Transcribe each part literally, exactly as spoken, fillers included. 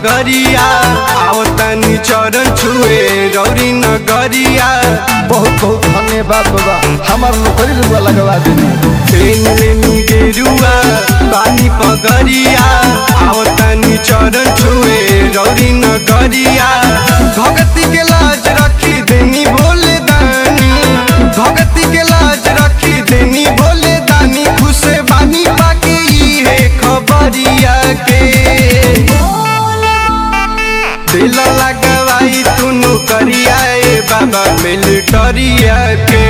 पगरिया आवतनी चरण छुए रौरी नगरिया। बहुत बहुत धन्यवाद बाबा, हमार नौकरी रुआ लगवा देनी। ट्रेन लेनी गेरुआ बानी पगरिया आवतनी चरण छुए रौरी नगरिया। भगती के लाज रखी देनी भोले दानी, भगती के लाज रखी देनी भोले दानी। खुश बानी बाकी है खबरिया के दिल लगवाई तुनु करिया ए बाबा मिलिटरिया के।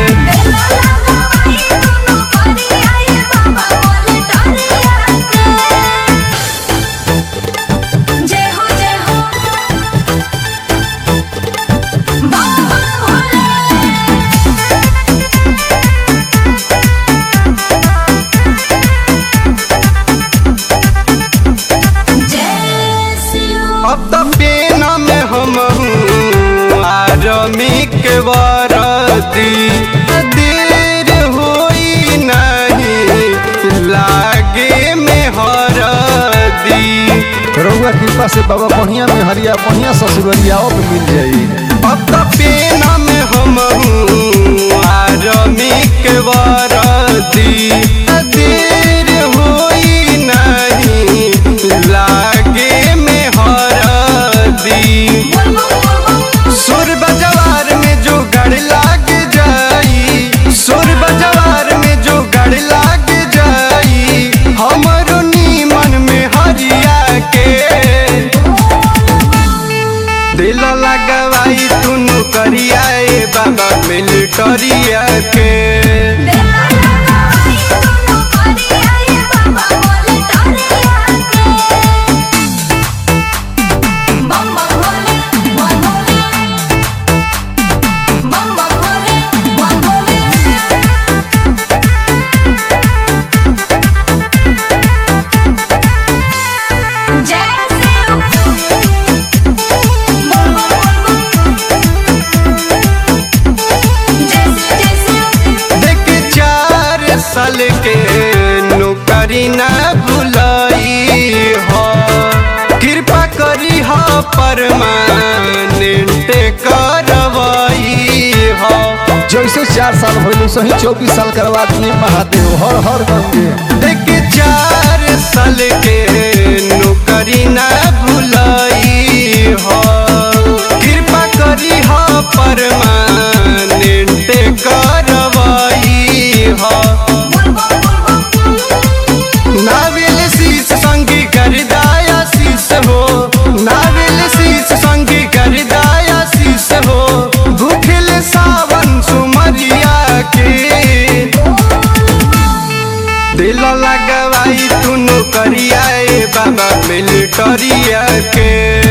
अब तो पेना में हम आरमी के वारती देर होई नहीं लागे में हरदी। रउआ कृपा से बाबा बढ़िया में हरिया बढ़िया ससुररिया मिल जाई। अब तो पेना में हम आरमी के वारती देर होई नहीं लागे में हरदी। सुर बजवार में जो गड़ लाग जाई, सुर बजवार में जो गड़ लाग जाई। हमरो नीमन में हरिया के दिल लगवाई तुनु करिया ए बाबा मिलिटरिया के। साल के नौकरी ना भुलाई हो, कृपा करी हो परमानेंट करवाई हो। जैसे चार साल हो सही चौबीस साल करवा दिए महादेव हर हर गंगे। देख चार साल के नौकरी ना भुलाई हो, कृपा करी हो परमानेंट करवाई हो। नावेल शीश संगी कर दाया शीश हो, नावेल शीश संगी कर दाया शीश हो। भूखिल सावन सुमरिया के दिल लगवाई तुनु करिया ए बाबा मिलिटरिया के।